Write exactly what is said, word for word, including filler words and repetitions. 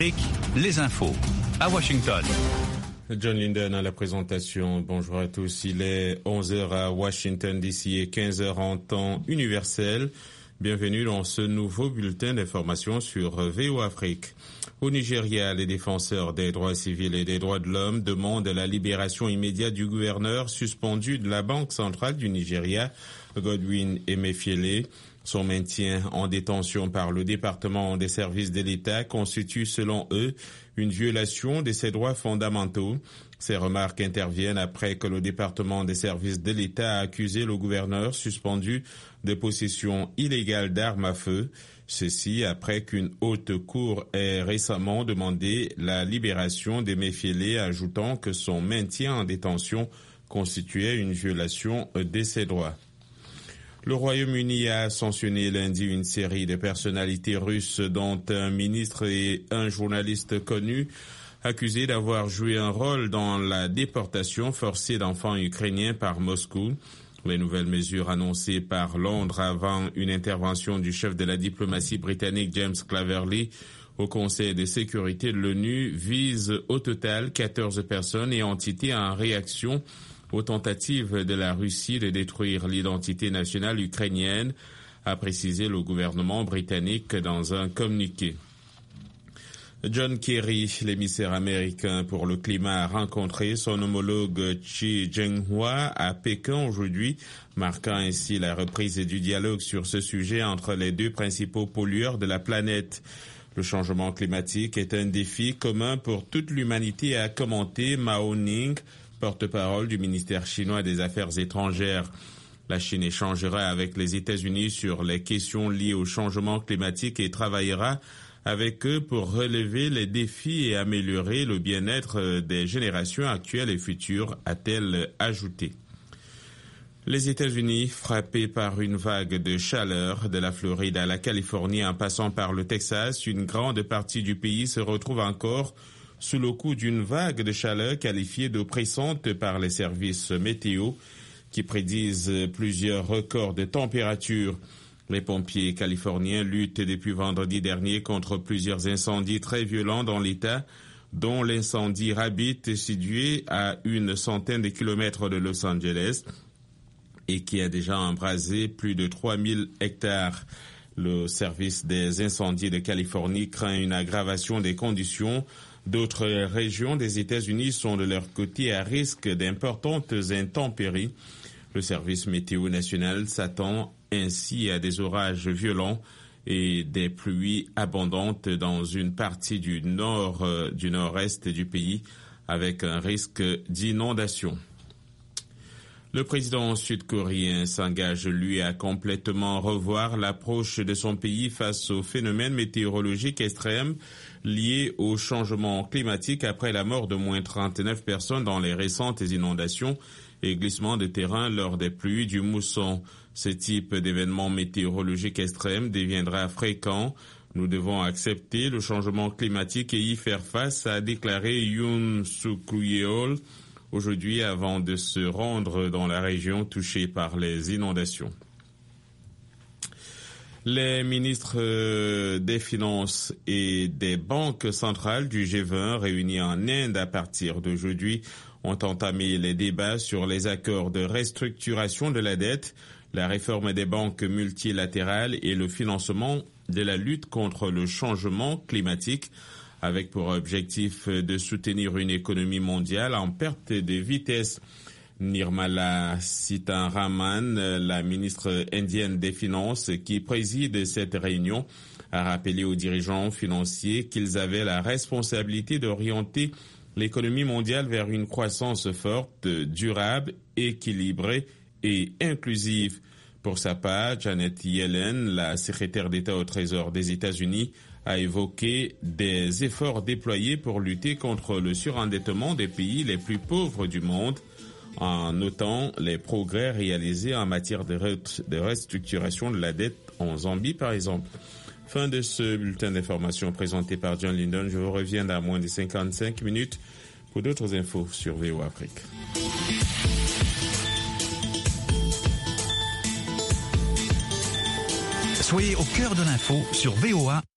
Les infos à Washington. John Linden à la présentation. Bonjour à tous. Il est onze heures à Washington D C et quinze heures en temps universel. Bienvenue dans ce nouveau bulletin d'information sur V O Afrique. Au Nigeria, les défenseurs des droits civils et des droits de l'homme demandent la libération immédiate du gouverneur suspendu de la Banque centrale du Nigeria, Godwin Emefiele. Son maintien en détention par le département des services de l'État constitue, selon eux, une violation de ses droits fondamentaux. Ces remarques interviennent après que le département des services de l'État a accusé le gouverneur suspendu de possession illégale d'armes à feu. Ceci après qu'une haute cour ait récemment demandé la libération d'Emefiele, ajoutant que son maintien en détention constituait une violation de ses droits. Le Royaume-Uni a sanctionné lundi une série de personnalités russes, dont un ministre et un journaliste connus, accusés d'avoir joué un rôle dans la déportation forcée d'enfants ukrainiens par Moscou. Les nouvelles mesures annoncées par Londres avant une intervention du chef de la diplomatie britannique James Cleverly au Conseil de sécurité de l'ONU visent au total quatorze personnes et entités en réaction aux tentatives de la Russie de détruire l'identité nationale ukrainienne, a précisé le gouvernement britannique dans un communiqué. John Kerry, l'émissaire américain pour le climat, a rencontré son homologue Xi Jinping à Pékin aujourd'hui, marquant ainsi la reprise du dialogue sur ce sujet entre les deux principaux pollueurs de la planète. Le changement climatique est un défi commun pour toute l'humanité, a commenté Mao Ning, porte-parole du ministère chinois des Affaires étrangères. La Chine échangera avec les États-Unis sur les questions liées au changement climatique et travaillera avec eux pour relever les défis et améliorer le bien-être des générations actuelles et futures, a-t-elle ajouté. Les États-Unis, frappés par une vague de chaleur de la Floride à la Californie en passant par le Texas, une grande partie du pays se retrouve encore sous le coup d'une vague de chaleur qualifiée d'oppressante par les services météo qui prédisent plusieurs records de température. Les pompiers californiens luttent depuis vendredi dernier contre plusieurs incendies très violents dans l'État, dont l'incendie Rabbit situé à une centaine de kilomètres de Los Angeles et qui a déjà embrasé plus de trois mille hectares. Le service des incendies de Californie craint une aggravation des conditions. D'autres régions des États-Unis sont de leur côté à risque d'importantes intempéries. Le service météo national s'attend ainsi à des orages violents et des pluies abondantes dans une partie du nord, euh, du nord-est du pays, avec un risque d'inondation. Le président sud-coréen s'engage, lui, à complètement revoir l'approche de son pays face aux phénomènes météorologiques extrêmes liés au changement climatique après la mort de moins trente-neuf personnes dans les récentes inondations et glissements de terrain lors des pluies du mousson. Ce type d'événements météorologiques extrêmes deviendra fréquent. Nous devons accepter le changement climatique et y faire face, a déclaré Yoon Suk-yeol aujourd'hui avant de se rendre dans la région touchée par les inondations. Les ministres des Finances et des banques centrales du G vingt réunis en Inde à partir d'aujourd'hui ont entamé les débats sur les accords de restructuration de la dette, la réforme des banques multilatérales et le financement de la lutte contre le changement climatique, avec pour objectif de soutenir une économie mondiale en perte de vitesse. Nirmala Sitharaman, la ministre indienne des Finances qui préside cette réunion, a rappelé aux dirigeants financiers qu'ils avaient la responsabilité d'orienter l'économie mondiale vers une croissance forte, durable, équilibrée et inclusive. Pour sa part, Janet Yellen, la secrétaire d'État au Trésor des États-Unis, a évoqué des efforts déployés pour lutter contre le surendettement des pays les plus pauvres du monde, en notant les progrès réalisés en matière de, re- de restructuration de la dette en Zambie, par exemple. Fin de ce bulletin d'information présenté par John Linden. Je vous reviens dans moins de cinquante-cinq minutes pour d'autres infos sur V O Afrique. Soyez au cœur de l'info sur V O A